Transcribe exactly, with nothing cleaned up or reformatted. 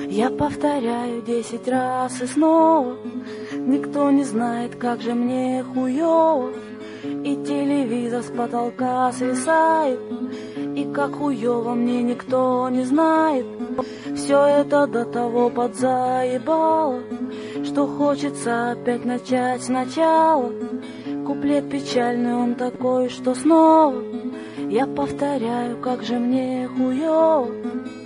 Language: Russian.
Я повторяю десять раз и снова. Никто не знает, как же мне хуёво. И телевизор с потолка свисает, и как хуёво мне никто не знает. Все это до того подзаебало, что хочется опять начать сначала. Куплет печальный, он такой, что снова я повторяю, как же мне хуёво.